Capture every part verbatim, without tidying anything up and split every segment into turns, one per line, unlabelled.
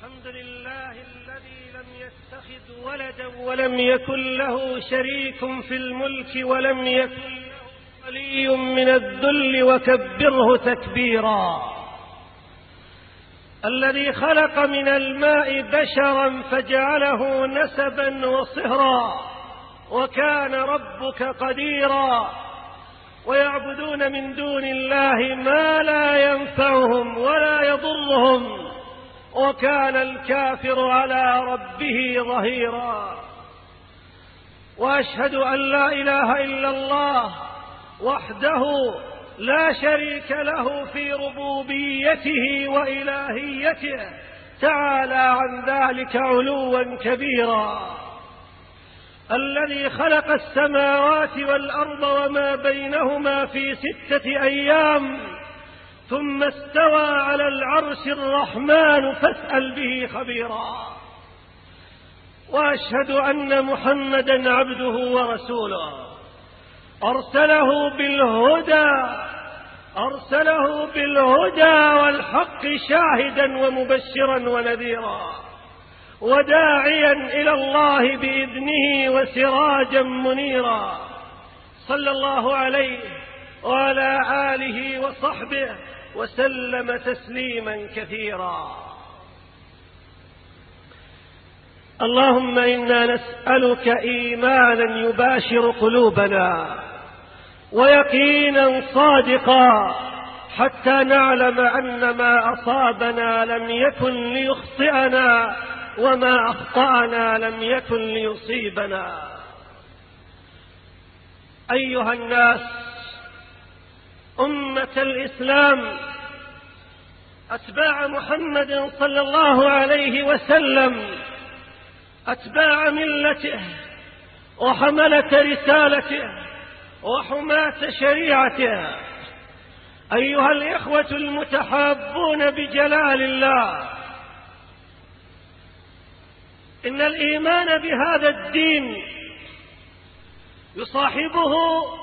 الحمد لله الذي لم يتخذ ولدا ولم يكن له شريك في الملك ولم يكن له ولي من الذل وكبره تكبيرا. الذي خلق من الماء بشرا فجعله نسبا وصهرا وكان ربك قديرا. ويعبدون من دون الله ما لا ينفعهم ولا يضرهم وكان الكافر على ربه ظهيرا. وأشهد أن لا إله إلا الله وحده لا شريك له في ربوبيته وإلهيته تعالى عن ذلك علوا كبيرا. الذي خلق السماوات والأرض وما بينهما في ستة أيام ثم استوى على العرش الرحمن فاسأل به خبيرا. وأشهد أن محمدا عبده ورسوله أرسله بالهدى أرسله بالهدى والحق شاهدا ومبشرا ونذيرا وداعيا إلى الله بإذنه وسراجا منيرا. صلى الله عليه وعلى آله وصحبه وسلم تسليما كثيرا. اللهم إنا نسألك إيمانا يباشر قلوبنا ويقينا صادقا حتى نعلم أن ما أصابنا لم يكن ليخطئنا وما أخطأنا لم يكن ليصيبنا. أيها الناس، أمة الإسلام، أتباع محمد صلى الله عليه وسلم، أتباع ملته وحملة رسالته وحماة شريعته، أيها الإخوة المتحابون بجلال الله، إن الإيمان بهذا الدين يصاحبه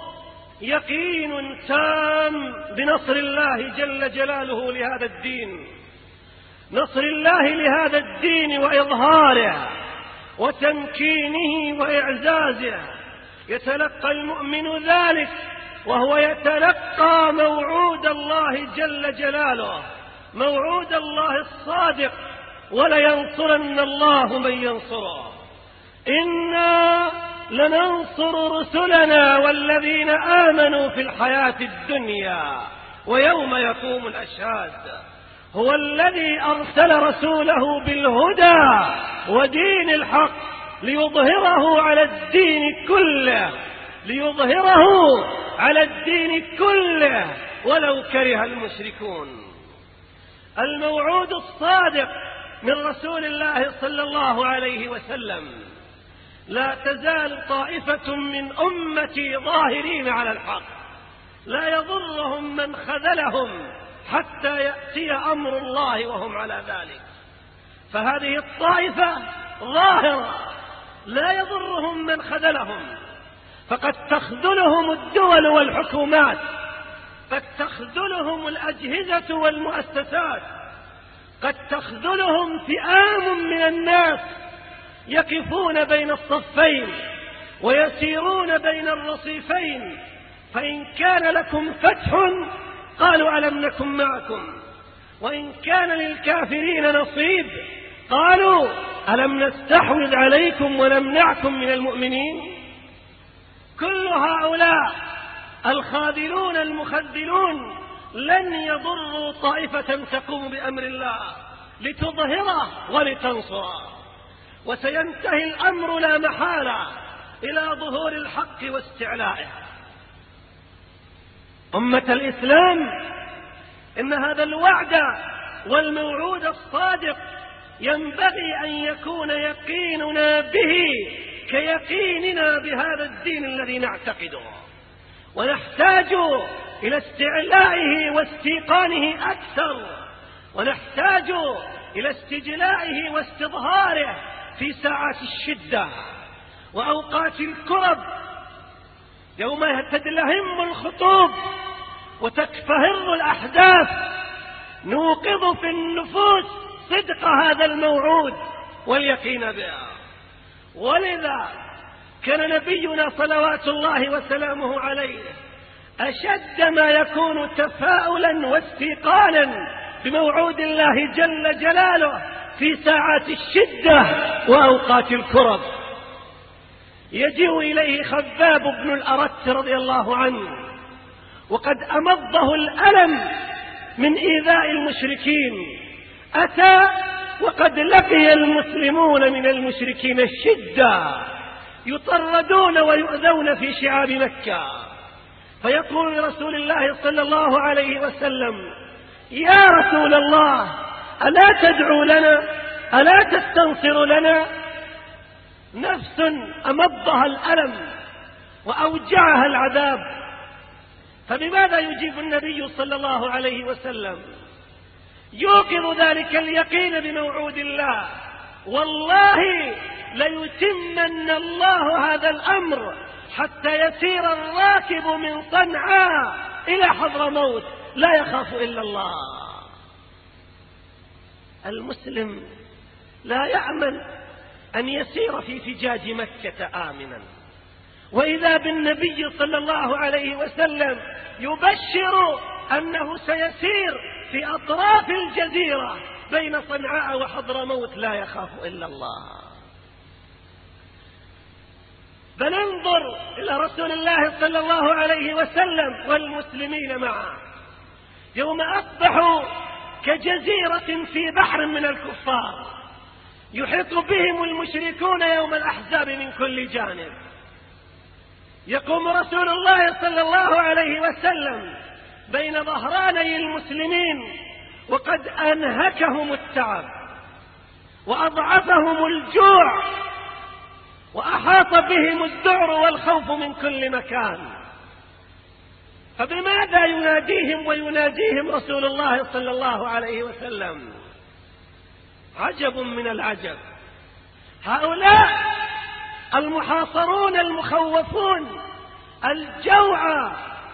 يقين تام بنصر الله جل جلاله لهذا الدين، نصر الله لهذا الدين وإظهاره وتمكينه وإعزازه. يتلقى المؤمن ذلك وهو يتلقى موعود الله جل جلاله، موعود الله الصادق: ولينصرن الله من ينصره. إنا لننصر رسلنا والذين آمنوا في الحياة الدنيا ويوم يقوم الأشهاد. هو الذي أرسل رسوله بالهدى ودين الحق ليظهره على الدين كله، ليظهره على الدين كله ولو كره المشركون. الموعود الصادق من رسول الله صلى الله عليه وسلم: لا تزال طائفة من أمتي ظاهرين على الحق لا يضرهم من خذلهم حتى يأتي أمر الله وهم على ذلك. فهذه الطائفة ظاهرة لا يضرهم من خذلهم، فقد تخذلهم الدول والحكومات، قد تخذلهم الأجهزة والمؤسسات، قد تخذلهم فئام من الناس يقفون بين الصفين ويسيرون بين الرصيفين، فإن كان لكم فتح قالوا ألم نكن معكم، وإن كان للكافرين نصيب قالوا ألم نستحوذ عليكم ونمنعكم من المؤمنين. كل هؤلاء الخاذلون المخذلون لن يضروا طائفة تقوم بأمر الله لتظهره ولتنصره، وسينتهي الأمر لا محالة إلى ظهور الحق واستعلائه. أمة الإسلام، إن هذا الوعد والموعود الصادق ينبغي أن يكون يقيننا به كيقيننا بهذا الدين الذي نعتقده، ونحتاج إلى استعلائه واستيقانه أكثر، ونحتاج إلى استجلائه واستظهاره في ساعات الشدة وأوقات الكرب، يوم تدلهم الخطوب وتكفهر الأحداث، نوقظ في النفوس صدق هذا الموعود واليقين به. ولذا كان نبينا صلوات الله وسلامه عليه أشد ما يكون تفاؤلا واستيقانا بموعود الله جل جلاله في ساعات الشدة وأوقات الكرب. يجيء إليه خباب بن الأرت رضي الله عنه وقد أمضه الألم من إيذاء المشركين، أتى وقد لقي المسلمون من المشركين الشدة، يطردون ويؤذون في شعاب مكة، فيقول لرسول الله صلى الله عليه وسلم: يا رسول الله، ألا تدعو لنا؟ ألا تستنصر لنا؟ نفس أمضها الألم وأوجعها العذاب، فبماذا يجيب النبي صلى الله عليه وسلم؟ يوقظ ذلك اليقين بموعود الله: والله ليتمن الله هذا الأمر حتى يسير الراكب من صنعاء إلى حضرموت لا يخاف إلا الله. المسلم لا يأمن أن يسير في فجاج مكة آمنا، وإذا بالنبي صلى الله عليه وسلم يبشر أنه سيسير في أطراف الجزيرة بين صنعاء وحضرموت لا يخاف إلا الله. بل انظر إلى رسول الله صلى الله عليه وسلم والمسلمين معه يوم أصبحوا كجزيرة في بحر من الكفار، يحيط بهم المشركون يوم الأحزاب من كل جانب. يقوم رسول الله صلى الله عليه وسلم بين ظهراني المسلمين وقد أنهكهم التعب وأضعفهم الجوع وأحاط بهم الذعر والخوف من كل مكان، فبماذا يناديهم ويناديهم رسول الله صلى الله عليه وسلم؟ عجب من العجب. هؤلاء المحاصرون المخوفون الجوعى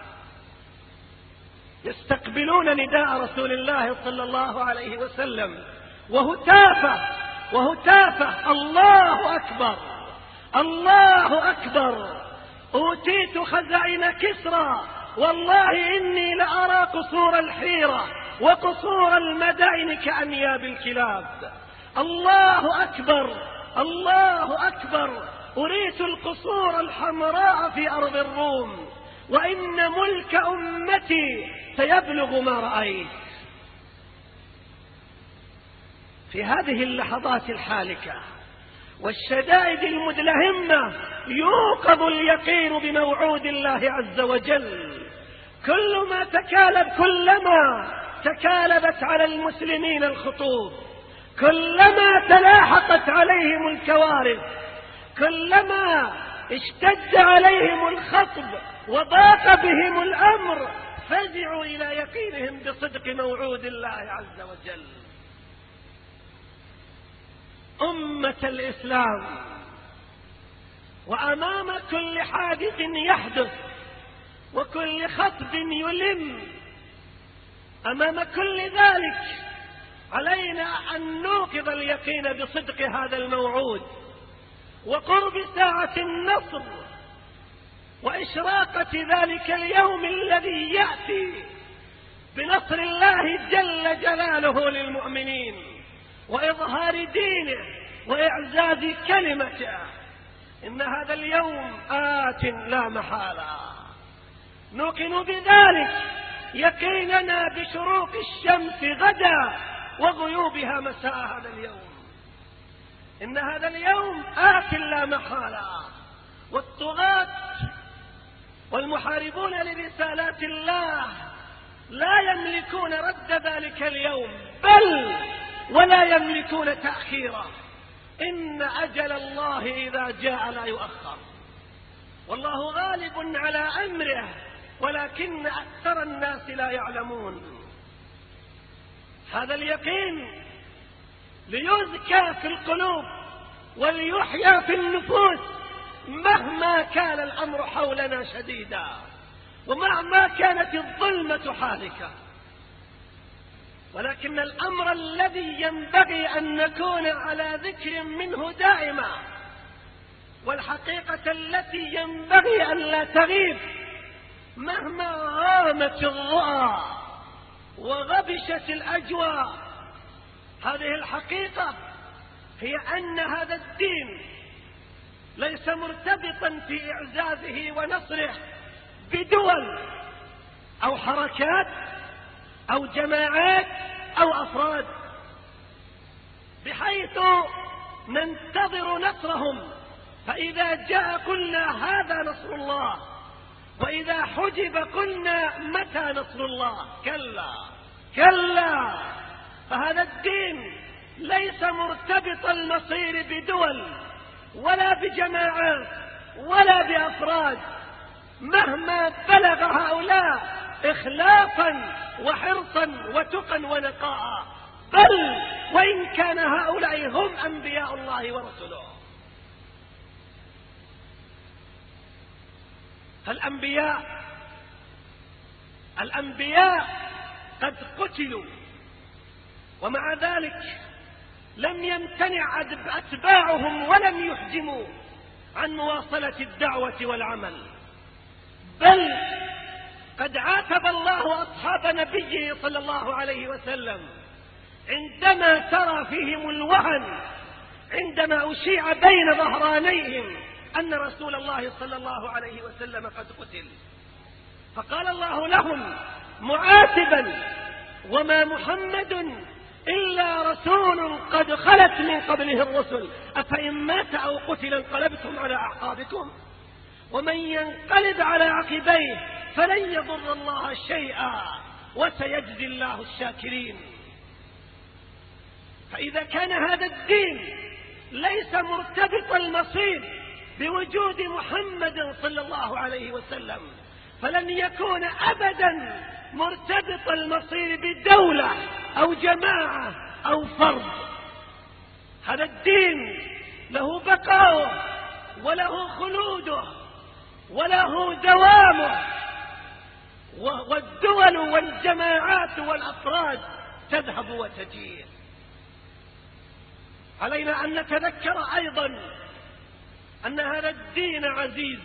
يستقبلون نداء رسول الله صلى الله عليه وسلم وهتافه وهتافه: الله أكبر، الله أكبر، أوتيت خزائن كسرى، والله إني لأرى قصور الحيرة وقصور المدائن كأنياب الكلاب. الله أكبر، الله أكبر، أريت القصور الحمراء في أرض الروم، وإن ملك أمتي سيبلغ ما رأيت. في هذه اللحظات الحالكة والشدائد المدلهمة يوقظ اليقين بموعود الله عز وجل. كل ما تكالب كلما تكالبت على المسلمين الخطوب، كلما تلاحقت عليهم الكوارث، كلما اشتد عليهم الخطب وضاق بهم الأمر، فزعوا إلى يقينهم بصدق موعود الله عز وجل. أمة الإسلام، وأمام كل حادث يحدث وكل خطب يلم، أمام كل ذلك علينا أن نوقظ اليقين بصدق هذا الموعود وقرب ساعة النصر وإشراقة ذلك اليوم الذي يأتي بنصر الله جل جلاله للمؤمنين وإظهار دينه وإعزاز كلمته. إن هذا اليوم آت لا محالة، نوقن بذلك يقيننا بشروق الشمس غدا وغيوبها مساء هذا اليوم. إن هذا اليوم آت لا محالة، والطغاة والمحاربون لرسالات الله لا يملكون رد ذلك اليوم، بل ولا يملكون تأخيره. إن أجل الله إذا جاء لا يؤخر، والله غالب على أمره ولكن أكثر الناس لا يعلمون. هذا اليقين ليزكى في القلوب وليحيى في النفوس مهما كان الأمر حولنا شديدا ومهما كانت الظلمة حالكة. ولكن الأمر الذي ينبغي أن نكون على ذكر منه دائما، والحقيقة التي ينبغي أن لا تغيب مهما غامت الرؤى وغبشت الأجواء، هذه الحقيقة هي أن هذا الدين ليس مرتبطا في إعزازه ونصره بدول أو حركات أو جماعات أو أفراد، بحيث ننتظر نصرهم، فإذا جاء قلنا هذا نصر الله، وإذا حجب قلنا متى نصر الله. كلا كلا، فهذا الدين ليس مرتبط المصير بدول ولا بجماعات ولا بأفراد مهما بلغ هؤلاء إخلاصا وحرصا وتقا ونقاء، بل وإن كان هؤلاء هم أنبياء الله ورسله. فالأنبياء الأنبياء قد قتلوا، ومع ذلك لم يمتنع أتباعهم ولم يحجموا عن مواصلة الدعوة والعمل، بل قد عاتب الله أصحاب نبيه صلى الله عليه وسلم عندما ترى فيهم الوهن عندما أشيع بين ظهرانيهم أن رسول الله صلى الله عليه وسلم قد قتل، فقال الله لهم معاتبا: وما محمد إلا رسول قد خلت من قبله الرسل أفإن مات أو قتل انقلبتم على أعقابكم ومن ينقلب على عقبيه فلن يضر الله شيئا وسيجزي الله الشاكرين. فإذا كان هذا الدين ليس مرتبط المصير بوجود محمد صلى الله عليه وسلم، فلن يكون أبدا مرتبط المصير بدولة أو جماعة أو فرد. هذا الدين له بقاؤه وله خلوده وله دوامه، والدول والجماعات والأفراد تذهب وتجيء. علينا أن نتذكر أيضا أن هذا الدين عزيز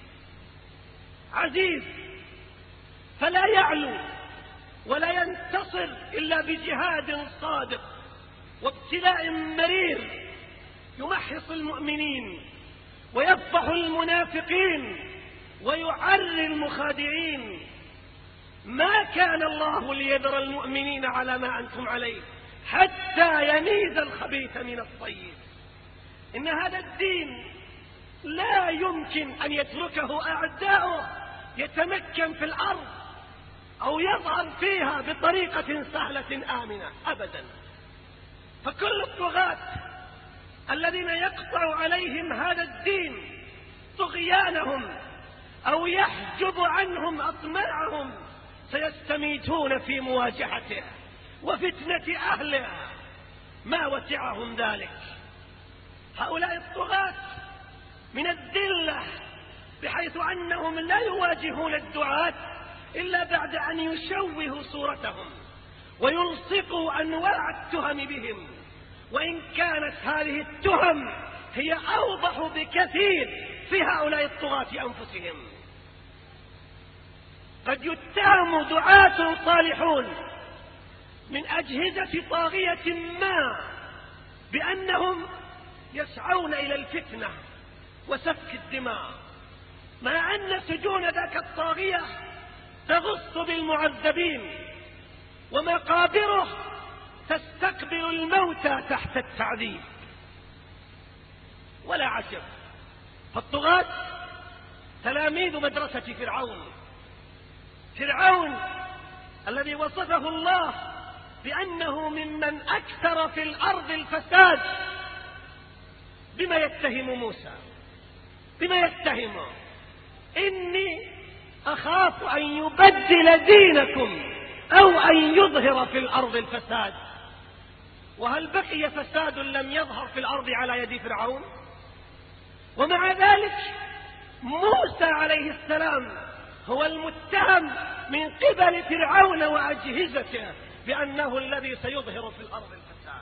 عزيز فلا يعلو ولا ينتصر إلا بجهاد صادق وابتلاء مرير يمحص المؤمنين ويفضح المنافقين ويعري المخادعين. ما كان الله ليذر المؤمنين على ما أنتم عليه حتى يميز الخبيث من الطيب. إن هذا الدين لا يمكن أن يتركه أعداؤه يتمكن في الأرض أو يظهر فيها بطريقة سهلة آمنة أبدا. فكل الطغاة الذين يقطع عليهم هذا الدين طغيانهم أو يحجب عنهم أطماعهم سيستميتون في مواجهته وفتنة أهله ما وسعهم ذلك. هؤلاء الطغاة من الذلة بحيث أنهم لا يواجهون الدعاة إلا بعد أن يشوهوا صورتهم ويلصقوا أنواع التهم بهم، وإن كانت هذه التهم هي أوضح بكثير في هؤلاء الطغاة أنفسهم. قد يتهم دعاة صالحون من أجهزة طاغية ما بأنهم يسعون إلى الفتنة وسفك الدماء، مع أن سجون ذاك الطاغية تغص بالمعذبين ومقابره تستقبل الموتى تحت التعذيب. ولا عجب، فالطغاة تلاميذ مدرسة فرعون فرعون الذي وصفه الله بأنه ممن أكثر في الأرض الفساد. بما يتهم موسى؟ بما يتهمه؟ إني أخاف أن يبدل دينكم أو أن يظهر في الأرض الفساد. وهل بقي فساد لم يظهر في الأرض على يد فرعون؟ ومع ذلك موسى عليه السلام هو المتهم من قبل فرعون وأجهزته بأنه الذي سيظهر في الأرض الفساد.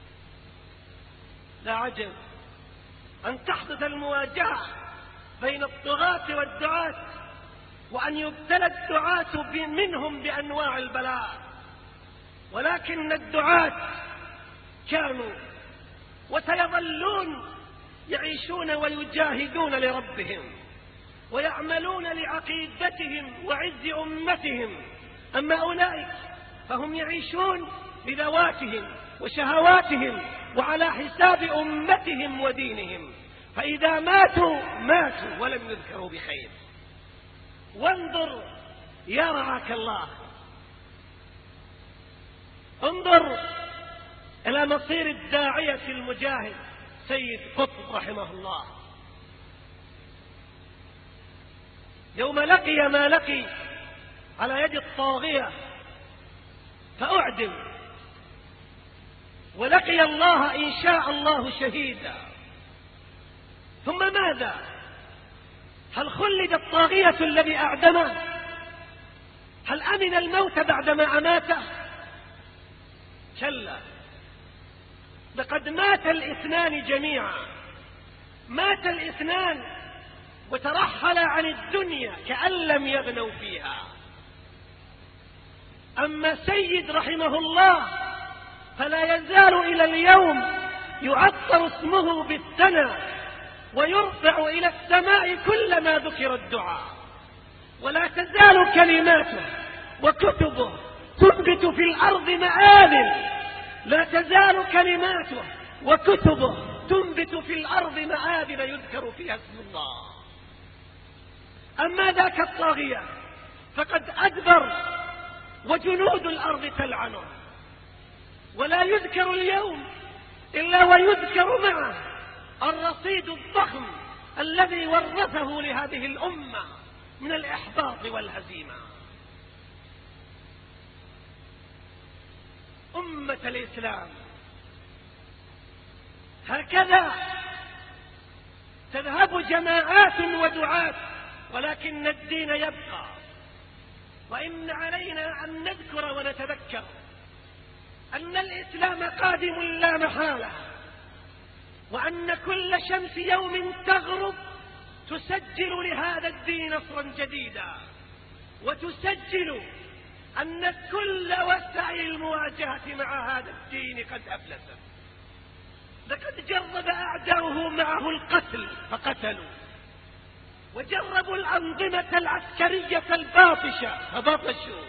لا عجب أن تحدث المواجهة بين الطغاة والدعاة، وأن يبتلى الدعاة منهم بأنواع البلاء، ولكن الدعاة كانوا وسيظلون يعيشون ويجاهدون لربهم ويعملون لعقيدتهم وعز أمتهم. أما أولئك فهم يعيشون بذواتهم وشهواتهم وعلى حساب أمتهم ودينهم، فإذا ماتوا ماتوا ولم يذكروا بخير. وانظر يا رعاك الله، انظر إلى مصير الداعية المجاهد سيد قطب رحمه الله، يوم لقي ما لقي على يد الطاغية فأعدم، ولقي الله إن شاء الله شهيدا. ثم ماذا؟ هل خلد الطاغية الذي أعدمه؟ هل أمن الموت بعدما أماته؟ كلا، لقد مات الاثنان جميعا، مات الاثنان وترحل عن الدنيا كأن لم يغنوا فيها. أما سيد رحمه الله فلا يزال إلى اليوم يعطر اسمه بالثنى ويرفع إلى السماء كلما ذكر الدعاء، ولا تزال كلماته وكتبه تثبت في الأرض معادن، لا تزال كلماته وكتبه تنبت في الأرض معادن يذكر فيها اسم الله. أما ذاك الطاغية فقد أدبر وجنود الأرض تلعنه، ولا يذكر اليوم إلا ويذكر معه الرصيد الضخم الذي ورثه لهذه الأمة من الإحباط والهزيمة. أمة الإسلام هكذا تذهب جماعات ودعاة، ولكن الدين يبقى. وإن علينا أن نذكر ونتذكر أن الإسلام قادم لا محالة، وأن كل شمس يوم تغرب تسجل لهذا الدين نصرا جديدا، وتسجل أن كل وسائل المواجهة مع هذا الدين قد أفلست. لقد جرب أعداؤه معه القتل فقتلوا، وجربوا الأنظمة العسكرية الباطشة فبطشوا،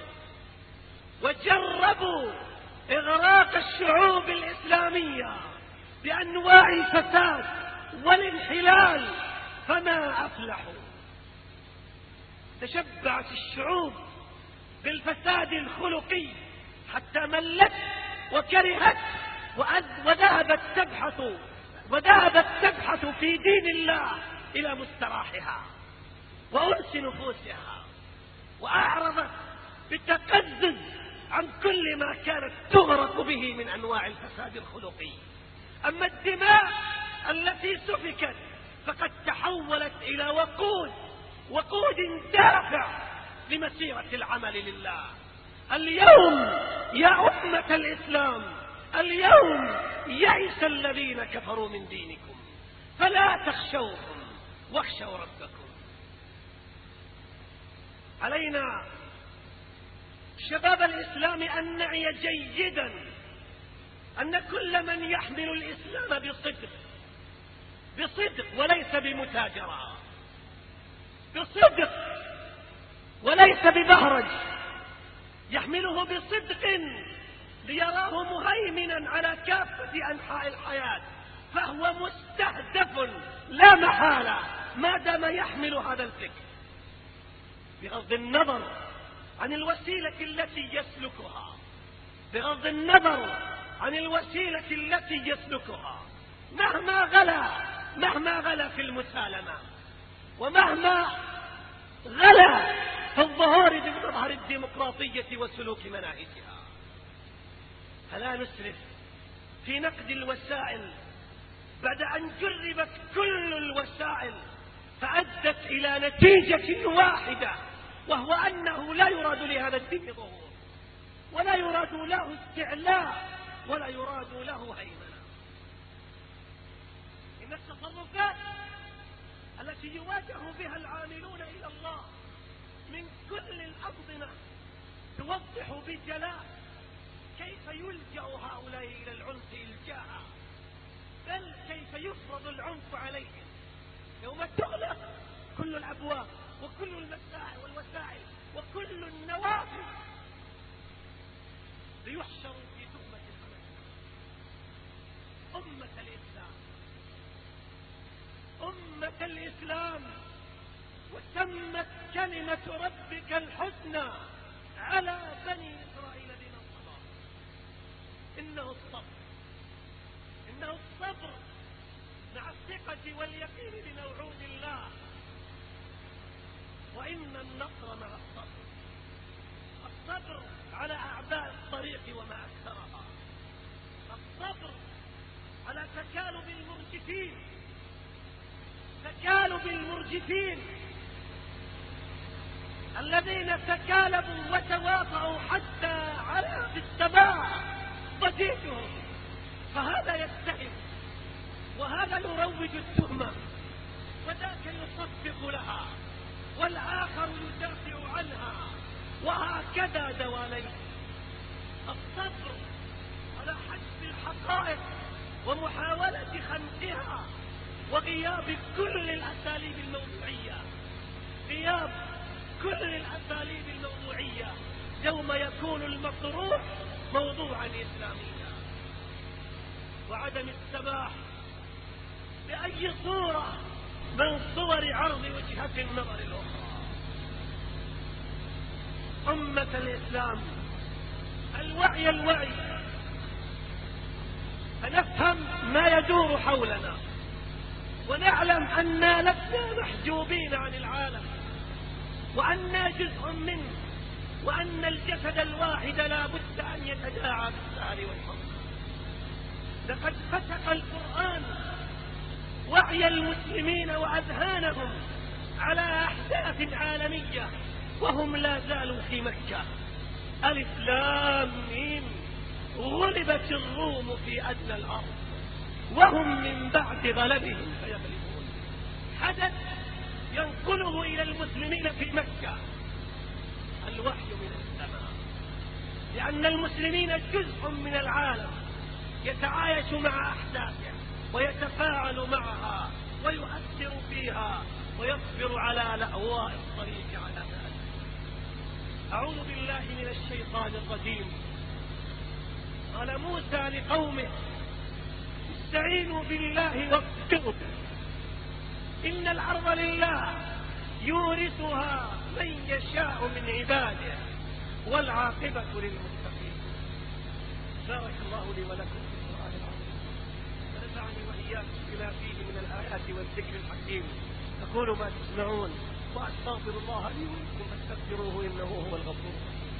وجربوا إغراق الشعوب الإسلامية بأنواع الفساد والانحلال فما أفلحوا. تشبعت الشعوب بالفساد الخلقي حتى ملت وكرهت وذهبت تبحث وذهبت تبحث في دين الله إلى مستراحها وأنس نفوسها، وأعرضت بالتقزز عن كل ما كانت تغرق به من أنواع الفساد الخلقي. أما الدماء التي سفكت فقد تحولت إلى وقود وقود دافع لمسيرة العمل لله. اليوم يا أمة الإسلام، اليوم يئس الذين كفروا من دينكم فلا تخشوهم واخشوا ربكم. علينا شباب الإسلام أن نعي جيدا أن كل من يحمل الإسلام بصدق بصدق وليس بمتاجرة، بصدق وليس ببهرج، يحمله بصدق ليراه مهيمنا على كافة أنحاء الحياة، فهو مستهدف لا محالة ما دام يحمل هذا الفكر، بغض النظر عن الوسيلة التي يسلكها، بغض النظر عن الوسيلة التي يسلكها، مهما غلا مهما غلا في المسالمة، ومهما غلا في الظهور بمظهر الديمقراطية وسلوك مناهجها. فلا نسرف في نقد الوسائل بعد أن جربت كل الوسائل فأدت إلى نتيجة واحدة، وهو أنه لا يراد لهذا الدين ظهور، ولا يراد له استعلاء ولا يراد له هيمنة. إن التصرفات التي يواجه بها العاملون إلى الله من كل الأنظمة توضح بجلاء كيف يلجأ هؤلاء إلى العنف إلجاء، بل كيف يفرض العنف عليهم يوم تغلق كل الأبواب وكل المساعي والوسائل وكل النوافذ ليحشروا في تهمة الخمس. أمة الإسلام أمة الإسلام وتمت كلمة ربك الحسنى على بني إسرائيل بما صبروا. إنه الصبر إنه الصبر مع الثقة واليقين بموعود الله، وإن النصر مع الصبر. الصبر على أعباء الطريق وما أكثرها، الصبر على تكالب المرجفين تكالب المرجفين الذين تكالبوا وتواطؤوا حتى على في السماع ضجيجهم، فهذا يتهم وهذا يروج التهمة وذاك يصفق لها والآخر يدافع عنها، وهكذا دواليك. الصبر على حجب الحقائق ومحاولة خنقها وغياب كل الأساليب الموضوعية غياب كل الأساليب الموضوعية يوم يكون المطروح موضوعا إسلاميا، وعدم السماح بأي صورة من صور عرض وجهة النظر الأخرى. أمة الإسلام الوعي الوعي فنفهم ما يدور حولنا ونعلم أننا لسنا محجوبين عن العالم وأننا جزء منه، وأن الجسد الواحد لا بد أن يتداعى بالسهر والحزن. لقد فتح القرآن وعي المسلمين وأذهانهم على أحداث عالمية وهم لا زالوا في مكة. ألف لام ميم غلبت الروم في أدنى الأرض وهم من بعد غلبهم سيغلبون. حدث ينقله إلى المسلمين في مكة الوحي من السماء، لأن المسلمين جزء من العالم يتعايش مع أحداثه ويتفاعل معها ويؤثر فيها ويصبر على لأواء الطريق على ذلك. أعوذ بالله من الشيطان الرجيم. قال موسى لقومه استعينوا بالله واصبروا إن الأرض لله يورثها من يشاء من عباده والعاقبة للمتقين. بارك الله لي ولكم في القرآن العظيم ونفعني وإياكم بما فيه من الآيات والذكر الحكيم. أقول ما تسمعون وأستغفر الله لي ولكم فاستغفروه إنه هو الغفور.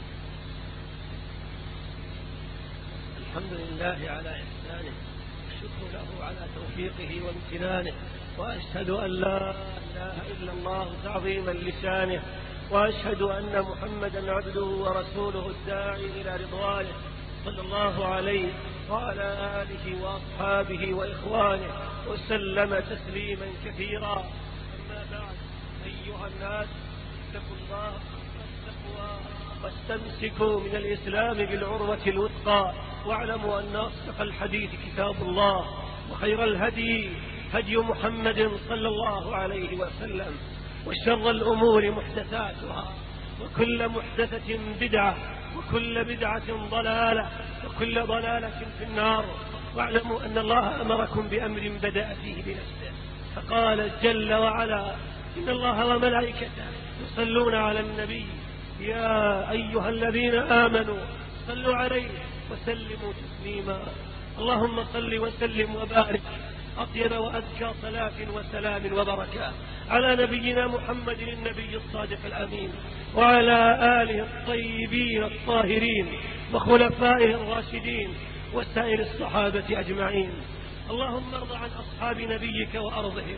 الحمد لله على إحسانه، الشكر له على توفيقه وامتنانه، وأشهد أن لا إله إلا الله تعظيما لشانه، وأشهد أن محمدا عبده ورسوله الداعي إلى رضوانه صلى الله عليه وعلى آله وأصحابه وإخوانه وسلم تسليما كثيرا. أما بعد، أيها الناس اتقوا الله والتقوى واستمسكوا من الإسلام بالعروة الوثقى، واعلموا أن أصدق الحديث كتاب الله، وخير الهدي هدي محمد صلى الله عليه وسلم، وشر الأمور محدثاتها، وكل محدثة بدعة، وكل بدعة ضلالة، وكل ضلالة في النار. واعلموا أن الله أمركم بأمر بدأ فيه بنفسه، فقال جل وعلا إن الله وملائكته يصلون على النبي يا أيها الذين آمنوا صلوا عليه وسلموا تسليما. اللهم صل وسلم وبارك أطيب وأزكى صلاة وسلام وبركة على نبينا محمد النبي الصادق الأمين، وعلى آله الطيبين الطاهرين وخلفائه الراشدين وسائر الصحابة أجمعين. اللهم ارض عن أصحاب نبيك وأرضهم،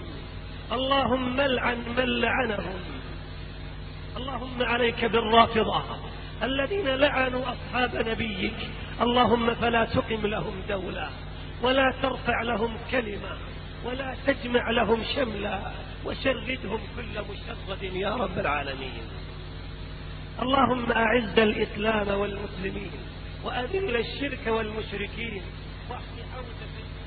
اللهم لعن من لعنهم، اللهم عليك بالرافضة الذين لعنوا أصحاب نبيك، اللهم فلا تقم لهم دولة ولا ترفع لهم كلمة ولا تجمع لهم شملا، وشردهم كل مشرد يا رب العالمين. اللهم أعز الإسلام والمسلمين وأذل الشرك والمشركين واحم حوزة